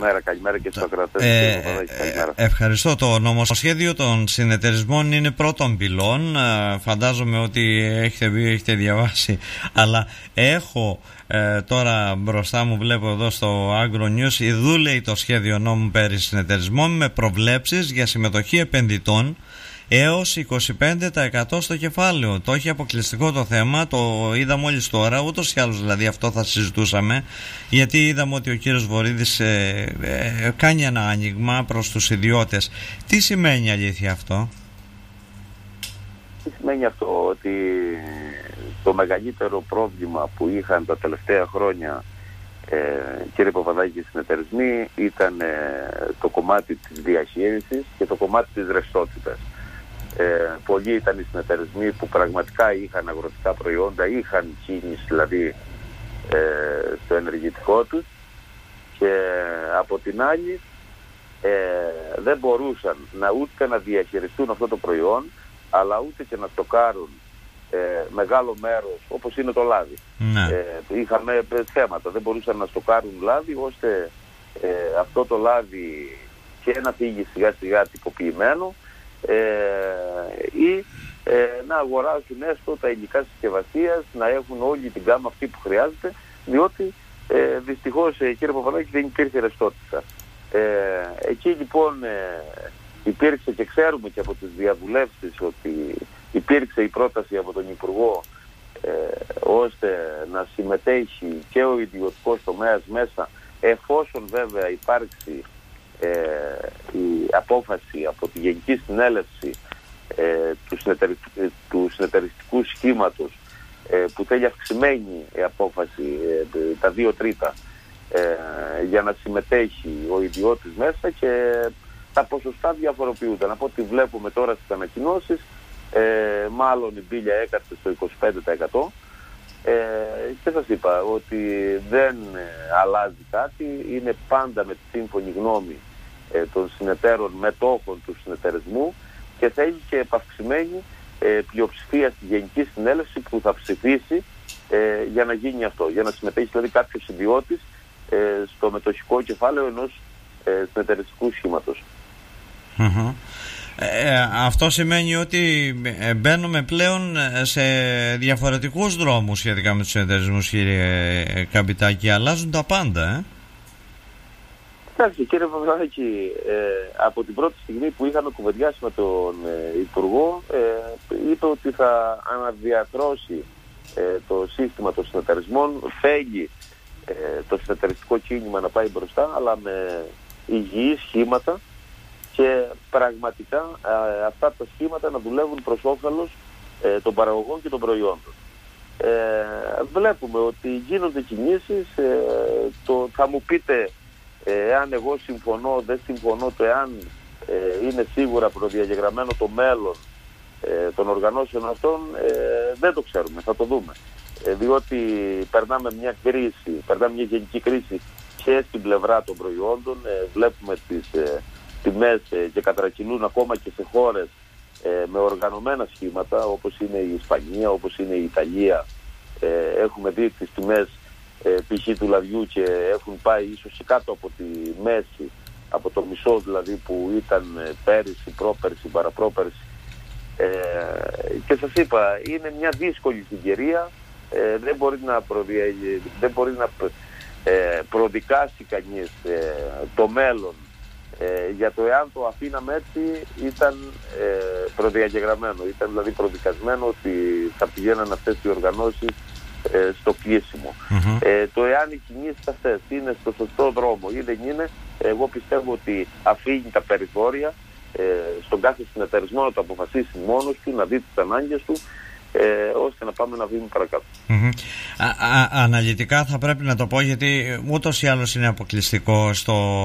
καλημέρα και στους ακροατές. Ευχαριστώ. Το νομοσχέδιο των συνεταιρισμών είναι πρώτων πυλών. Φαντάζομαι ότι έχετε διαβάσει, αλλά έχω τώρα μπροστά μου, βλέπω εδώ στο Agro News, ιδού λέει το σχέδιο νόμου περί συνεταιρισμών με προβλέψεις για συμμετοχή επενδυτών έως 25% στο κεφάλαιο. Το έχει αποκλειστικό το θέμα, το είδα μόλις τώρα, ούτως ή άλλως δηλαδή αυτό θα συζητούσαμε, γιατί είδαμε ότι ο κύριος Βορίδης κάνει ένα άνοιγμα προς τους ιδιώτες. Τι σημαίνει αλήθεια αυτό? Τι σημαίνει αυτό? Ότι το μεγαλύτερο πρόβλημα που είχαν τα τελευταία χρόνια, κύριε Παπαδάκη, οι συνεταιρισμοί ήταν το κομμάτι της διαχείρισης και το κομμάτι της ρευστότητας. Πολλοί ήταν οι συνεταιρισμοί που πραγματικά είχαν αγροτικά προϊόντα, είχαν κίνηση δηλαδή στο ενεργητικό τους, και από την άλλη δεν μπορούσαν ούτε να διαχειριστούν αυτό το προϊόν, αλλά ούτε και να στοκάρουν μεγάλο μέρος, όπως είναι το λάδι. Είχαμε θέματα, δεν μπορούσαν να στοκάρουν λάδι, ώστε αυτό το λάδι και να φύγει σιγά σιγά τυποποιημένο, ή να αγοράσουν έστω τα υλικά συσκευασίας, να έχουν όλη την γάμα αυτή που χρειάζεται, διότι δυστυχώς, κύριε Παπαδάκη, δεν υπήρχε ρευστότητα. Εκεί λοιπόν υπήρξε, και ξέρουμε και από τις διαβουλεύσεις ότι υπήρξε η πρόταση από τον Υπουργό ώστε να συμμετέχει και ο ιδιωτικός τομέας μέσα, εφόσον βέβαια υπάρξει η απόφαση από τη Γενική Συνέλευση του συνεταιριστικού σχήματος, που θέλει αυξημένη η απόφαση, τα 2 τρίτα, για να συμμετέχει ο ιδιώτης μέσα, και τα ποσοστά διαφοροποιούνται. Από ό,τι βλέπουμε τώρα στις ανακοινώσεις, μάλλον η Μπίλια έκατσε στο 25%, και σας είπα ότι δεν αλλάζει κάτι, είναι πάντα με τη σύμφωνη γνώμη των συνεταίρων μετόχων του συνεταιρισμού, και θα έχει και επαυξημένη πλειοψηφία στη Γενική Συνέλευση που θα ψηφίσει για να γίνει αυτό, για να συμμετέχει δηλαδή κάποιος ιδιώτης στο μετοχικό κεφάλαιο ενός συνεταιριστικού σχήματος. Αυτό σημαίνει ότι μπαίνουμε πλέον σε διαφορετικούς δρόμους σχετικά με τους συνεταιρισμούς, κύριε Καμπιτάκη. Αλλάζουν τα πάντα, Εντάξει, κύριε Παπαδάκη, από την πρώτη στιγμή που είχαμε κουβεντιάσει με τον Υπουργό, είπε ότι θα αναδιαρθρώσει το σύστημα των συνεταιρισμών. Θέλει το συνεταιριστικό κίνημα να πάει μπροστά, αλλά με υγιή σχήματα, και πραγματικά αυτά τα σχήματα να δουλεύουν προς όφελος των παραγωγών και των προϊόντων. Βλέπουμε ότι γίνονται κινήσεις, θα μου πείτε εάν εγώ συμφωνώ, δεν συμφωνώ, το εάν είναι σίγουρα προδιαγεγραμμένο το μέλλον των οργανώσεων αυτών, δεν το ξέρουμε, θα το δούμε. Διότι περνάμε μια μια γενική κρίση και στην πλευρά των προϊόντων, βλέπουμε τις τιμές και κατρακυλούν ακόμα και σε χώρες με οργανωμένα σχήματα, όπως είναι η Ισπανία, όπως είναι η Ιταλία. Έχουμε δει τις τιμές π.χ. του λαδιού και έχουν πάει ίσως κάτω από τη μέση, από το μισό δηλαδή που ήταν πέρυσι, πρόπερσι, παραπρόπερσι. Και σας είπα, είναι μια δύσκολη συγκαιρία, δεν μπορεί να προδικάσει κανείς το μέλλον. Για το εάν το αφήναμε έτσι ήταν προδιαγεγραμμένο, ήταν δηλαδή προδικασμένο ότι θα πηγαίναν αυτές οι οργανώσεις στο κλείσιμο. Το εάν οι κινήσεις αυτές είναι στο σωστό δρόμο ή δεν είναι, εγώ πιστεύω ότι αφήνει τα περιθώρια στον κάθε συνεταιρισμό να το αποφασίσει μόνος του, να δει τις ανάγκες του, ώστε να πάμε να βήμα παρακάτω. Αναλυτικά θα πρέπει να το πω, γιατί ούτως ή άλλως είναι αποκλειστικό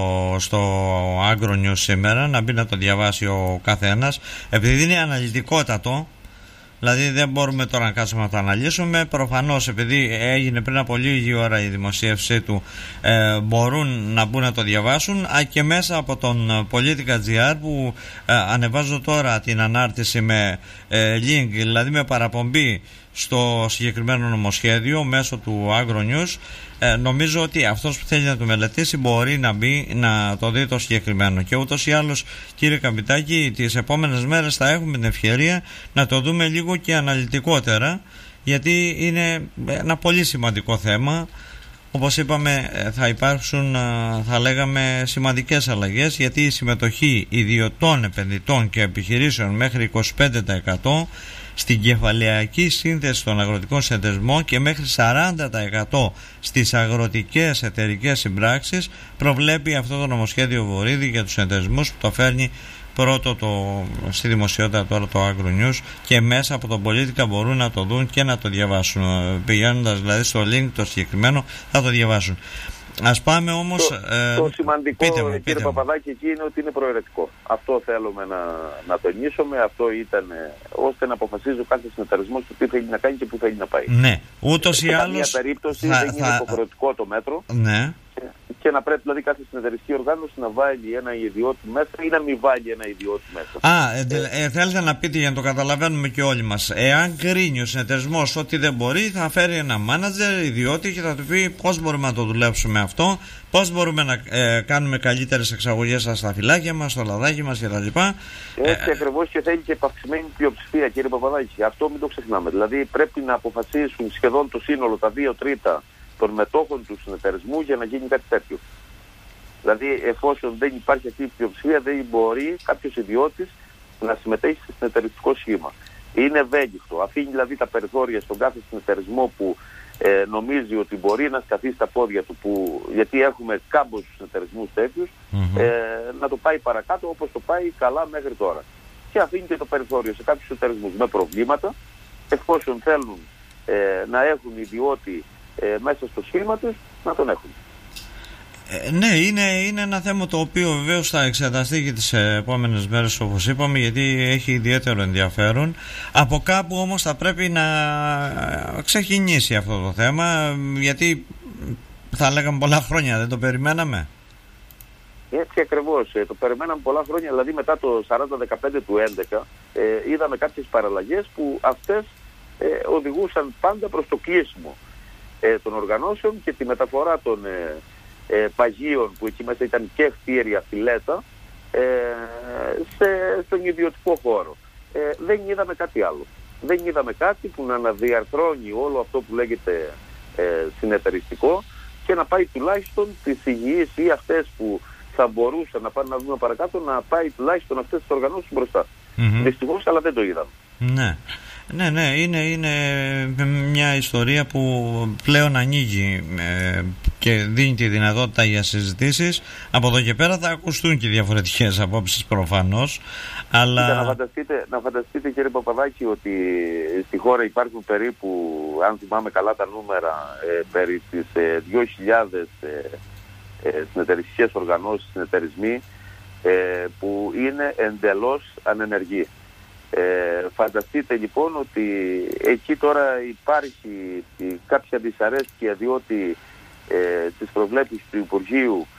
στο Agro News σήμερα, να μπει να το διαβάσει ο καθένας, επειδή είναι αναλυτικότατο. Δηλαδή δεν μπορούμε τώρα να κάτσουμε να το αναλύσουμε. Προφανώς επειδή έγινε πριν από λίγη ώρα η δημοσίευσή του, μπορούν να μπουν να το διαβάσουν, και μέσα από τον Politica.gr που ανεβάζω τώρα την ανάρτηση με link, δηλαδή με παραπομπή στο συγκεκριμένο νομοσχέδιο μέσω του Agronews. Νομίζω ότι αυτός που θέλει να το μελετήσει μπορεί να μπει να το δει το συγκεκριμένο, και ούτως ή άλλως, κύριε Καπιτάκη, τις επόμενες μέρες θα έχουμε την ευκαιρία να το δούμε λίγο και αναλυτικότερα, γιατί είναι ένα πολύ σημαντικό θέμα. Όπως είπαμε, θα υπάρξουν, θα λέγαμε, σημαντικές αλλαγές, γιατί η συμμετοχή ιδιωτών επενδυτών και επιχειρήσεων μέχρι 25% στην κεφαλαιακή σύνθεση των αγροτικών συνεταιρισμών και μέχρι 40% στις αγροτικές εταιρικές συμπράξεις προβλέπει αυτό το νομοσχέδιο Βορίδη για τους συνεταιρισμούς, που το φέρνει πρώτο στη δημοσιότητα τώρα το Agronews, και μέσα από το Πολίτικα μπορούν να το δουν και να το διαβάσουν. Πηγαίνοντας δηλαδή στο link το συγκεκριμένο θα το διαβάσουν. Ας πάμε όμως... Το σημαντικό, κύριε Παπαδάκη, εκεί είναι ότι είναι προαιρετικό. Αυτό θέλουμε να τονίσουμε. Αυτό ήταν ώστε να αποφασίζει ο κάθε συνεταιρισμός το τι θέλει να κάνει και πού θέλει να πάει. Ναι, ούτως ή άλλως... Σε καμία περίπτωση δεν είναι υποχρεωτικό το μέτρο. Ναι. Και να πρέπει δηλαδή κάθε συνεταιριστική οργάνωση να βάλει ένα ιδιώτη μέσα ή να μην βάλει ένα ιδιώτη μέσα. Θέλετε να πείτε, για να το καταλαβαίνουμε και όλοι μας, εάν κρίνει ο συνεταιρισμός ότι δεν μπορεί, θα φέρει ένα μάνατζερ ιδιώτη και θα του πει πώς μπορούμε να το δουλέψουμε αυτό, πώς μπορούμε να κάνουμε καλύτερες εξαγωγές στα σταφυλάκια μας, στο λαδάκι μας κτλ. Έτσι ακριβώς, και θέλει και επαυξημένη πλειοψηφία, κύριε Παπαδάκη. Αυτό μην το ξεχνάμε. Δηλαδή πρέπει να αποφασίσουν σχεδόν το σύνολο, τα 2/3 των μετόχων του συνεταιρισμού για να γίνει κάτι τέτοιο. Δηλαδή, εφόσον δεν υπάρχει αυτή η πλειοψηφία, δεν μπορεί κάποιος ιδιώτης να συμμετέχει σε συνεταιριστικό σχήμα. Είναι ευέλικτο. Αφήνει δηλαδή τα περιθώρια στον κάθε συνεταιρισμό που νομίζει ότι μπορεί να σκαθεί στα πόδια του, γιατί έχουμε κάμποσους συνεταιρισμούς τέτοιους, να το πάει παρακάτω όπως το πάει καλά μέχρι τώρα. Και αφήνει και το περιθώριο σε κάποιους συνεταιρισμούς με προβλήματα, εφόσον θέλουν να έχουν ιδιώτη μέσα στο σχήμα τους, να τον έχουν. Ναι, είναι ένα θέμα το οποίο βεβαίως θα εξεταστεί και τις επόμενες μέρες, όπως είπαμε, γιατί έχει ιδιαίτερο ενδιαφέρον. Από κάπου όμως θα πρέπει να ξεκινήσει αυτό το θέμα, γιατί θα λέγαμε πολλά χρόνια, δεν το περιμέναμε. Έτσι ακριβώς, το περιμέναμε πολλά χρόνια, δηλαδή μετά το 40-15 του 11 είδαμε κάποιες παραλλαγές που αυτές οδηγούσαν πάντα προς το κλείσιμο των οργανώσεων και τη μεταφορά των παγίων, που εκεί μέσα ήταν και κτίρια, φιλέτα, στον ιδιωτικό χώρο. Δεν είδαμε κάτι άλλο. Δεν είδαμε κάτι που να αναδιαρθρώνει όλο αυτό που λέγεται συνεταιριστικό και να πάει τουλάχιστον τις υγιείς ή αυτές που θα μπορούσαν να πάνε να δούμε παρακάτω, να πάει τουλάχιστον αυτές τις οργανώσεις μπροστά. Δυστυχώς, αλλά δεν το είδαμε. Ναι. Ναι, είναι μια ιστορία που πλέον ανοίγει και δίνει τη δυνατότητα για συζητήσεις. Από εδώ και πέρα θα ακουστούν και διαφορετικές απόψεις προφανώς, αλλά... Να φανταστείτε, κύριε Παπαδάκη, ότι στη χώρα υπάρχουν περίπου, αν θυμάμαι καλά τα νούμερα, περί τις 2.000 συνεταιριστικές οργανώσεις, συνεταιρισμοί που είναι εντελώς ανενεργοί. Φανταστείτε λοιπόν ότι εκεί τώρα υπάρχει κάποια δυσαρέσκεια, διότι τις προβλέψεις του Υπουργείου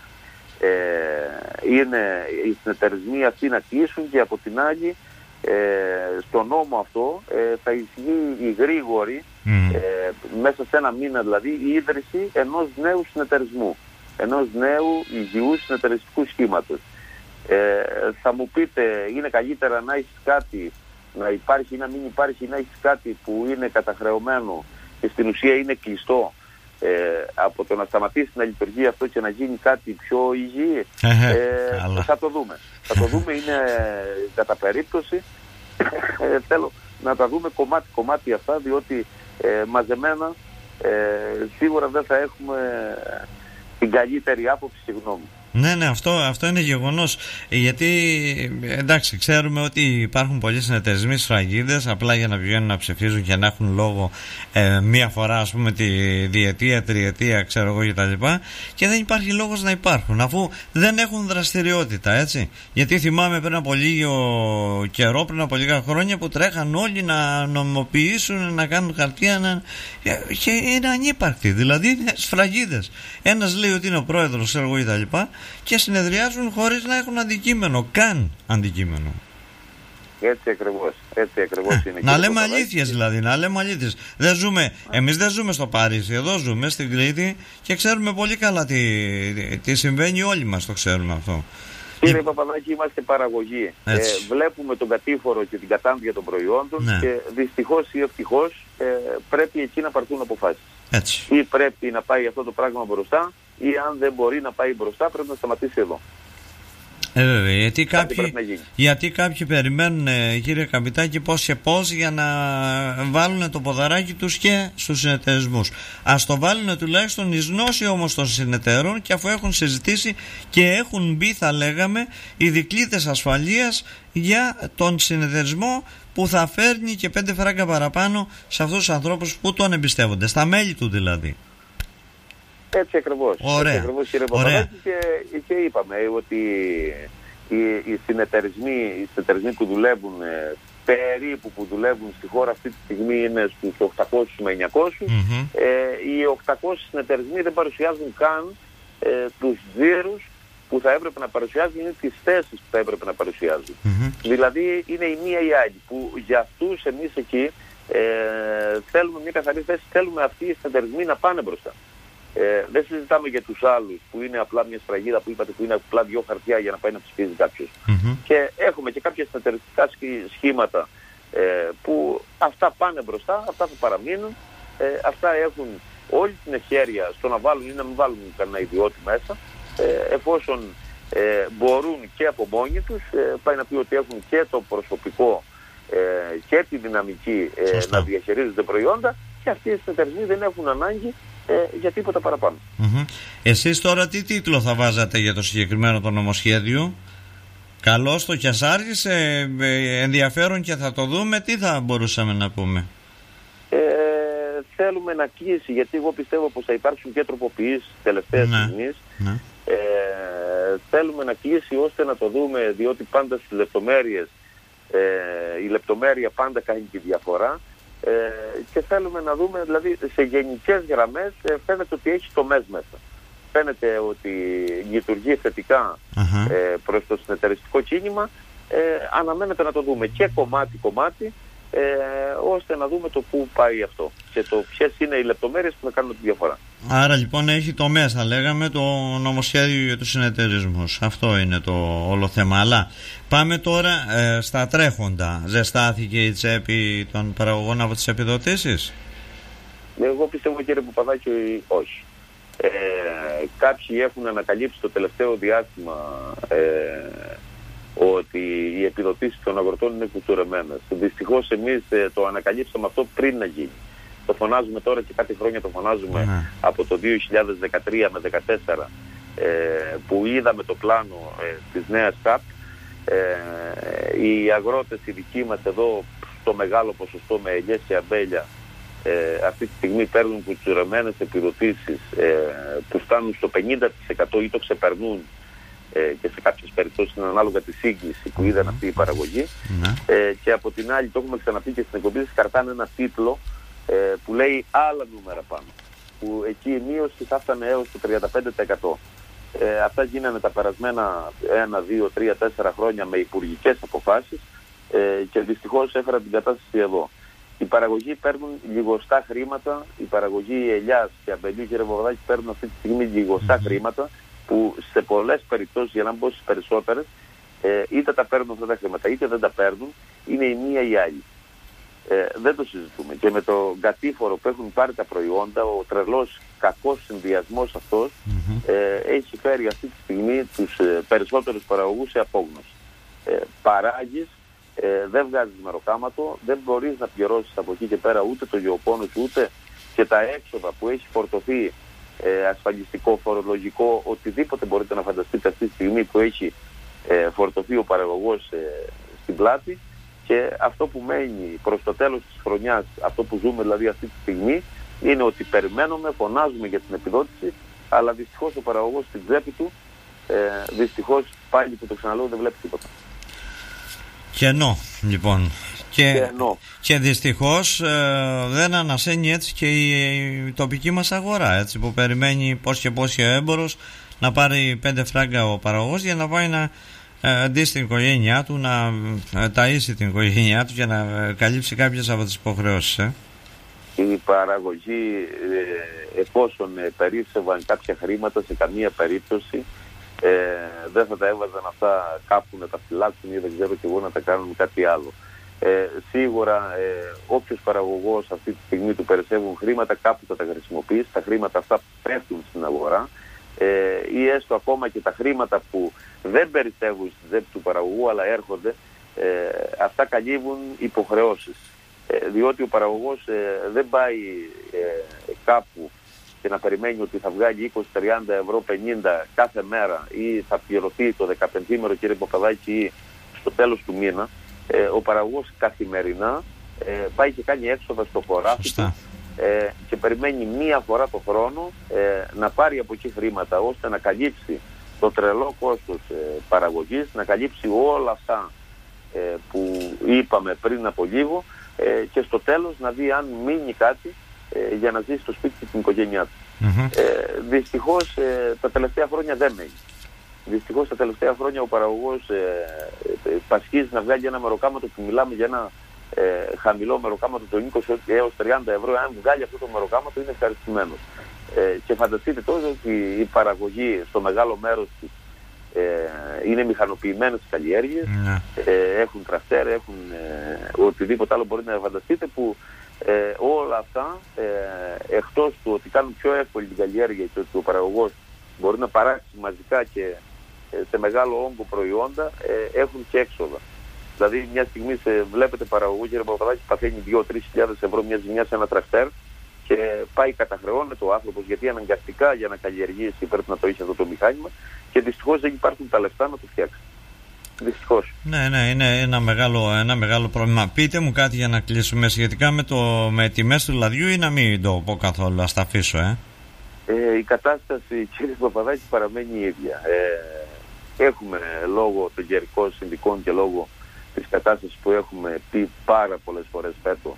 είναι οι συνεταιρισμοί αυτοί να κλείσουν, και από την άλλη στο νόμο αυτό θα ισχύει η γρήγορη μέσα σε ένα μήνα δηλαδή η ίδρυση ενός νέου συνεταιρισμού, ενός νέου υγιούς συνεταιριστικού σχήματος. Θα μου πείτε, είναι καλύτερα να έχεις κάτι, να υπάρχει ή να μην υπάρχει, να έχεις κάτι που είναι καταχρεωμένο και στην ουσία είναι κλειστό, από το να σταματήσει να λειτουργεί αυτό και να γίνει κάτι πιο υγιή? Θα το δούμε. Θα το δούμε, είναι κατά περίπτωση. Θέλω να τα δούμε κομμάτι αυτά, διότι μαζεμένα σίγουρα δεν θα έχουμε την καλύτερη άποψη και γνώμη. Ναι, αυτό είναι γεγονός. Γιατί εντάξει, ξέρουμε ότι υπάρχουν πολλοί συνεταιρισμοί σφραγίδες απλά για να πηγαίνουν να ψηφίζουν και να έχουν λόγο μία φορά, ας πούμε, τη διετία, τριετία, ξέρω εγώ κτλ. Και δεν υπάρχει λόγος να υπάρχουν, αφού δεν έχουν δραστηριότητα, έτσι. Γιατί θυμάμαι πριν από λίγο καιρό, πριν από λίγα χρόνια, που τρέχαν όλοι να νομιμοποιήσουν, να κάνουν χαρτιά, και είναι ανύπαρκτοι. Δηλαδή είναι σφραγίδες. Ένας λέει ότι είναι ο πρόεδρος, ξέρω εγώ κτλ. Και συνεδριάζουν χωρίς να έχουν αντικείμενο, καν αντικείμενο. Έτσι ακριβώς είναι. Να λέμε αλήθειες δηλαδή, να λέμε αλήθειες. Εμείς δεν ζούμε στο Παρίσι, εδώ ζούμε στην Κρήτη και ξέρουμε πολύ καλά τι συμβαίνει, όλοι μας το ξέρουμε αυτό. Κύριε Παπαδάκη, είμαστε παραγωγή. Βλέπουμε τον κατήφορο και την κατάντια των προϊόντων, ναι, και δυστυχώς ή ευτυχώς πρέπει εκεί να πάρθουν αποφάσεις. Έτσι. Ή πρέπει να πάει αυτό το πράγμα μπροστά, ή αν δεν μπορεί να πάει μπροστά πρέπει να σταματήσει εδώ. Βέβαια, γιατί κάποιοι περιμένουν, κύριε Καπιτάκη, πώς και πώς για να βάλουν το ποδαράκι τους και στους συνεταιρισμούς. Ας το βάλουν τουλάχιστον εις γνώση όμως των συνεταιρών, και αφού έχουν συζητήσει και έχουν μπει, θα λέγαμε, οι δικλείδες ασφαλείας για τον συνεταιρισμό που θα φέρνει και 5 φράγκα παραπάνω σε αυτούς τους ανθρώπους που τον εμπιστεύονται, στα μέλη του δηλαδή. Έτσι ακριβώς. Ωραία. Έτσι ακριβώς, κύριε Παπαδάκη, και είπαμε ότι οι συνεταιρισμοί που δουλεύουν περίπου που δουλεύουν στη χώρα αυτή τη στιγμή είναι στους 800 με 900. Οι 800 συνεταιρισμοί δεν παρουσιάζουν καν τους τζίρους που θα έπρεπε να παρουσιάζουν, ή τις θέσεις που θα έπρεπε να παρουσιάζουν. Δηλαδή είναι η μία ή άλλη, που για αυτούς εμείς εκεί θέλουμε μια καθαρή θέση, θέλουμε αυτοί οι συνεταιρισμοί να πάνε μπροστά. Δεν συζητάμε για τους άλλους που είναι απλά μια σφραγίδα που είπατε, που είναι απλά 2 χαρτιά για να πάει να ψηφίζει κάποιος. Και έχουμε και κάποια συνεταιριστικά σχήματα που αυτά πάνε μπροστά, αυτά θα παραμείνουν, αυτά έχουν όλη την ευχέρεια στο να βάλουν ή να μην βάλουν κανένα ιδιώτη μέσα, εφόσον μπορούν και από μόνοι τους, πάει να πει ότι έχουν και το προσωπικό και τη δυναμική να διαχειρίζονται προϊόντα, και αυτοί οι συνεταιρισμοί δεν έχουν ανάγκη για τίποτα παραπάνω. Εσείς τώρα τι τίτλο θα βάζατε για το συγκεκριμένο το νομοσχέδιο? Καλώς το Κιασάρης, ενδιαφέρον και θα το δούμε, τι θα μπορούσαμε να πούμε? Θέλουμε να κλείσει, γιατί εγώ πιστεύω πως θα υπάρξουν και τροποποιήσεις τελευταίες στιγμής. Θέλουμε να κλείσει ώστε να το δούμε, διότι πάντα στις λεπτομέρειες η λεπτομέρεια πάντα κάνει τη διαφορά. Και θέλουμε να δούμε, δηλαδή σε γενικές γραμμές φαίνεται ότι έχει τομές μέσα. Φαίνεται ότι λειτουργεί θετικά προς το συνεταιριστικό κίνημα. Αναμένεται να το δούμε και κομμάτι-κομμάτι, ώστε να δούμε το πού πάει αυτό και το ποιες είναι οι λεπτομέρειες που θα κάνουν τη διαφορά. Άρα λοιπόν έχει τομές, θα λέγαμε, το νομοσχέδιο για τους συνεταιρισμούς. Αυτό είναι το όλο θέμα. Αλλά πάμε τώρα στα τρέχοντα. Ζεστάθηκε η τσέπη των παραγωγών από τις επιδοτήσεις? Εγώ πιστεύω, κύριε Παπαδάκη, όχι. Κάποιοι έχουν ανακαλύψει το τελευταίο διάστημα ότι οι επιδοτήσεις των αγροτών είναι κουτσουρεμένες. Δυστυχώς εμείς το ανακαλύψαμε αυτό πριν να γίνει. Το φωνάζουμε τώρα και κάτι χρόνια το φωνάζουμε από το 2013 με 2014 που είδαμε το πλάνο της νέας ΚΑΠ. Οι αγρότες οι δικοί μας εδώ στο μεγάλο ποσοστό με ελιές και αμπέλια αυτή τη στιγμή παίρνουν κουτσουρεμένες επιδοτήσεις που φτάνουν στο 50% ή το ξεπερνούν, και σε κάποιες περιπτώσεις είναι ανάλογα τη σύγκληση που είδαν αυτή η παραγωγή. Και από την άλλη, το έχουμε ξαναπεί και στην εκπομπή, καρτάνε ένα τίτλο που λέει άλλα νούμερα πάνω, που εκεί η μείωση θα φτάνε έως το 35%. Αυτά γίνανε τα περασμένα 1, 2, 3, 4 χρόνια με υπουργικές αποφάσεις και δυστυχώς έφεραν την κατάσταση εδώ. Οι παραγωγοί παίρνουν λιγοστά χρήματα, οι παραγωγοί ελιάς και αμπελιού, κύριε Παπαδάκη, παίρνουν αυτή τη στιγμή λιγοστά χρήματα, που σε πολλές περιπτώσεις, για να μην πω στις περισσότερες, είτε τα παίρνουν αυτά τα χρήματα είτε δεν τα παίρνουν, είναι η μία ή η άλλη. Δεν το συζητούμε. Και με το κατήφορο που έχουν πάρει τα προϊόντα, ο τρελός κακός συνδυασμός αυτός έχει φέρει αυτή τη στιγμή τους περισσότερους παραγωγούς σε απόγνωση. Παράγεις, δεν βγάζεις μεροκάματο, δεν μπορείς να πληρώσεις από εκεί και πέρα ούτε το γεωπόνο σου, ούτε και τα έξοδα που έχει φορτωθεί, ασφαλιστικό, φορολογικό, οτιδήποτε μπορείτε να φανταστείτε αυτή τη στιγμή που έχει φορτωθεί ο παραγωγός στην πλάτη. Και αυτό που μένει προς το τέλος της χρονιάς, αυτό που ζούμε δηλαδή αυτή τη στιγμή, είναι ότι περιμένουμε, φωνάζουμε για την επιδότηση, αλλά δυστυχώς ο παραγωγός στην τσέπη του, δυστυχώς πάλι που το ξαναλέω, δεν βλέπει τίποτα. Κενό, λοιπόν. Και δυστυχώς δεν ανασένει έτσι και η τοπική μας αγορά, έτσι, που περιμένει πώς και πώς ο έμπορος να πάρει 5 φράγκα ο παραγωγός για να πάει να αντί στην οικογένειά του να ταΐσει την οικογένειά του για να καλύψει κάποιες από τις υποχρεώσεις. Η παραγωγή, εφόσον περίσσευαν κάποια χρήματα, σε καμία περίπτωση δεν θα τα έβαζαν αυτά κάπου να τα φυλάξουν ή δεν ξέρω και εγώ να τα κάνουν κάτι άλλο. Σίγουρα όποιος παραγωγός αυτή τη στιγμή του περισσεύουν χρήματα, κάπου θα τα χρησιμοποιήσει. Τα χρήματα αυτά πέφτουν στην αγορά ή έστω ακόμα και τα χρήματα που δεν περισσεύουν στη τσέπη του παραγωγού αλλά έρχονται, αυτά καλύβουν υποχρεώσεις. Διότι ο παραγωγός δεν πάει κάπου και να περιμένει ότι θα βγάλει 20, 30 ευρώ, 50 κάθε μέρα ή θα πληρωθεί το 15ημερο, κύριε Παπαδάκη, ή στο τέλος του μήνα. Ο παραγωγός καθημερινά πάει και κάνει έξοδα στο χωράφι του και περιμένει μία φορά το χρόνο να πάρει από εκεί χρήματα ώστε να καλύψει το τρελό κόστος παραγωγής, να καλύψει όλα αυτά που είπαμε πριν από λίγο και στο τέλος να δει αν μείνει κάτι για να ζήσει στο σπίτι και την οικογένειά του. Δυστυχώς τα τελευταία χρόνια δεν μένει. Δυστυχώς τα τελευταία χρόνια ο παραγωγός πασχίζει να βγάλει ένα μεροκάματο που μιλάμε για ένα χαμηλό μεροκάματο των 20 έως 30 ευρώ. Αν βγάλει αυτό το μεροκάματο είναι ευχαριστημένος. Και φανταστείτε τώρα ότι η παραγωγή στο μεγάλο μέρος της είναι μηχανοποιημένες καλλιέργειες, έχουν τρακτέρ, έχουν οτιδήποτε άλλο μπορεί να φανταστείτε, που όλα αυτά εκτός του ότι κάνουν πιο εύκολη την καλλιέργεια και ότι ο παραγωγός μπορεί να παράξει μαζικά και σε μεγάλο όγκο προϊόντα, έχουν και έξοδα. Δηλαδή μια στιγμή βλέπετε παραγωγό, κύριε Παπαδάκη, παθαίνει 2-3 ευρώ μια ζημιά σε ένα τρακτέρ και πάει καταχρεώνεται ο άνθρωπος, γιατί αναγκαστικά για να καλλιεργήσει πρέπει να το έχει αυτό το μηχάνημα και δυστυχώς δεν υπάρχουν τα λεφτά να το φτιάξει. Δυστυχώς. Ναι, είναι ένα μεγάλο πρόβλημα. Πείτε μου κάτι για να κλείσουμε σχετικά με τιμές του λαδιού, ή να μην το πω καθόλου, ας τα αφήσω. Η κατάσταση, κύριε Παπαδάκη, παραμένει η ίδια. Έχουμε λόγω των καιρικών συνδικών και λόγω της κατάστασης που έχουμε πει πάρα πολλές φορές φέτος,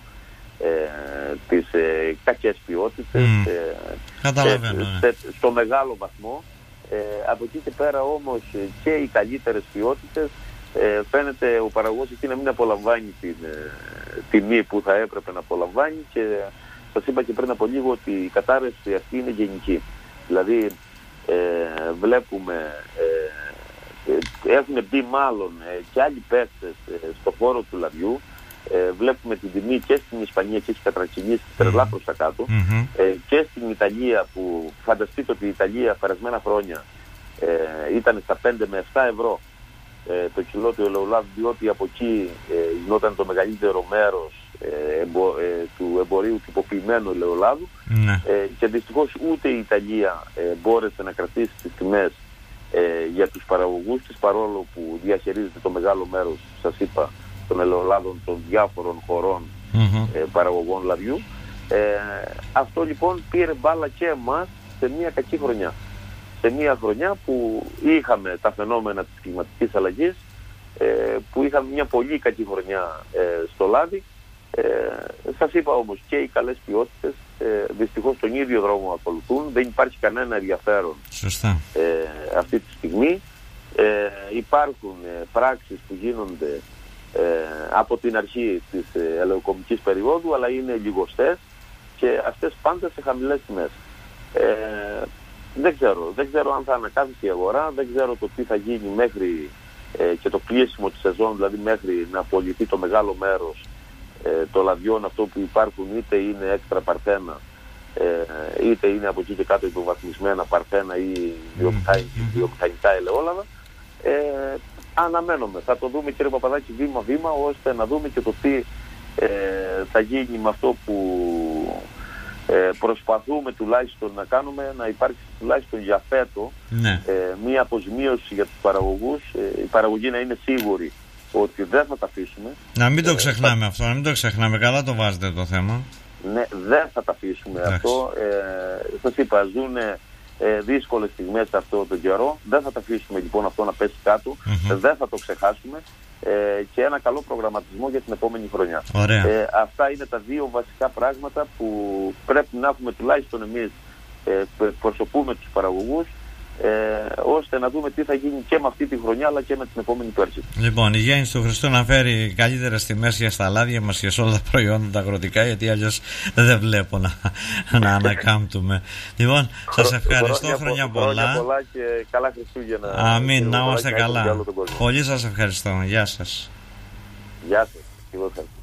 τις κακές ποιότητες, στο μεγάλο βαθμό. Από εκεί και πέρα όμως και οι καλύτερες ποιότητες φαίνεται ο παραγωγός εκεί να μην απολαμβάνει την τιμή που θα έπρεπε να απολαμβάνει, και σας είπα και πριν από λίγο ότι η κατάρρευση αυτή είναι γενική. Δηλαδή βλέπουμε έχουν μπει μάλλον και άλλοι παίκτες στο χώρο του λαδιού. Βλέπουμε την τιμή και στην Ισπανία και έχει κατρακυλήσει τρελά προς τα κάτω, και στην Ιταλία, που φανταστείτε ότι η Ιταλία περασμένα χρόνια ήταν στα 5 με 7 ευρώ το κιλό του ελαιολάδου, διότι από εκεί γινόταν το μεγαλύτερο μέρος του εμπορίου τυποποιημένου ελαιολάδου, και δυστυχώς ούτε η Ιταλία μπόρεσε να κρατήσει τις τιμές για τους παραγωγούς της, παρόλο που διαχειρίζεται το μεγάλο μέρος, σας είπα, των ελαιολάδων των διάφορων χωρών παραγωγών λαδιού. Αυτό λοιπόν πήρε μπάλα και εμάς σε μια κακή χρονιά. Σε μια χρονιά που είχαμε τα φαινόμενα της κλιματικής αλλαγής, που είχαμε μια πολύ κακή χρονιά στο λάδι. Σας είπα όμως, και οι καλές ποιότητες δυστυχώς τον ίδιο δρόμο ακολουθούν. Δεν υπάρχει κανένα ενδιαφέρον αυτή τη στιγμή. Υπάρχουν πράξεις που γίνονται από την αρχή της ελαιοκομικής περίοδου, αλλά είναι λιγοστές και αυτές πάντα σε χαμηλές τιμές. Δεν ξέρω αν θα ανακάμψει η αγορά, δεν ξέρω το τι θα γίνει μέχρι και το κλείσιμο της σεζόν, δηλαδή μέχρι να απολυθεί το μεγάλο μέρος των λαδιών, αυτό που υπάρχουν, είτε είναι έξτρα παρθένα, είτε είναι από εκεί και κάτω υποβαθμισμένα παρθένα ή βιομηχανικά ελαιόλαδα. Αναμένουμε, θα το δούμε, κύριε Παπαδάκη, βήμα-βήμα, ώστε να δούμε και το τι θα γίνει με αυτό που προσπαθούμε τουλάχιστον να κάνουμε, να υπάρξει τουλάχιστον για φέτο μία αποζημίωση για τους παραγωγούς, η παραγωγή να είναι σίγουρη ότι δεν θα τα αφήσουμε. Να μην το ξεχνάμε αυτό, να μην το ξεχνάμε, καλά το βάζετε το θέμα. Ναι, δεν θα τα αφήσουμε αυτό. Σας είπα, ζουν δύσκολες στιγμές αυτό τον καιρό. Δεν θα τα αφήσουμε λοιπόν αυτό να πέσει κάτω. Δεν θα το ξεχάσουμε. Και ένα καλό προγραμματισμό για την επόμενη χρονιά. Αυτά είναι τα δύο βασικά πράγματα που πρέπει να έχουμε τουλάχιστον εμείς που εκπροσωπούμε τους παραγωγούς, ώστε να δούμε τι θα γίνει και με αυτή τη χρονιά αλλά και με την επόμενη που έρχεται. Λοιπόν, η γέννηση του Χριστού να φέρει καλύτερες τιμές για στα λάδια μας και σε όλα τα προϊόντα τα αγροτικά, γιατί αλλιώς δεν βλέπω να ανακάμπτουμε. Λοιπόν, σας ευχαριστώ, χρόνια πολλά. Χρόνια πολλά και καλά Χριστούγεννα. Αμήν, να είμαστε καλά. Πολύ σας ευχαριστώ. Γεια σας. Γεια σας.